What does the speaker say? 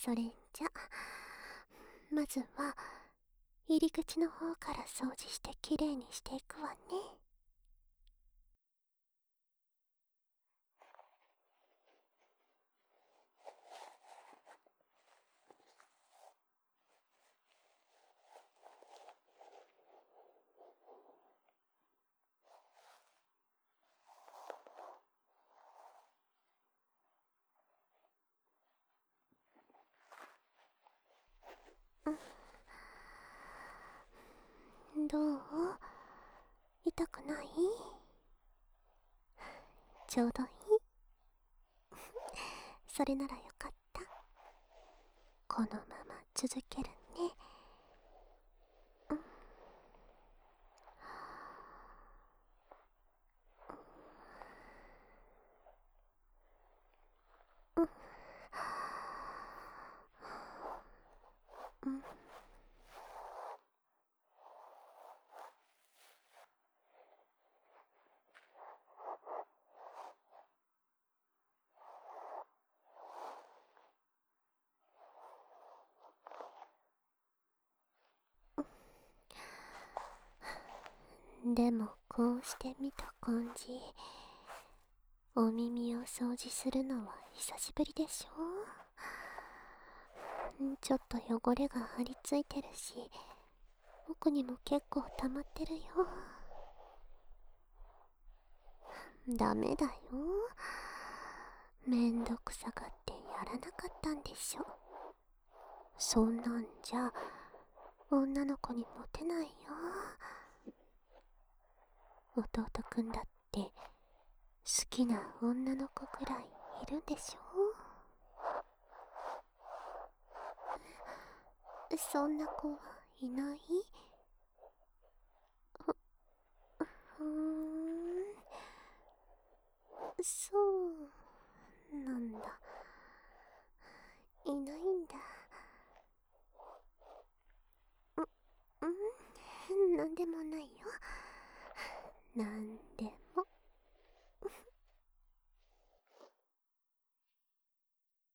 それんじゃ、まずは入り口の方から掃除してきれいにしていくわね。どう？痛くない？ちょうどいい。それならよかった。このまま続けるね。でもこうして見た感じ、お耳を掃除するのは久しぶりでしょ。ちょっと汚れが張り付いてるし、奥にも結構溜まってるよ。ダメだよ。めんどくさがってやらなかったんでしょ。そんなんじゃ女の子にモテないよ。弟くんだって好きな女の子くらいいるんでしょ。そんな子はいない？ふーん、そうなんだ。いないんだ。なんでもないよ。なんで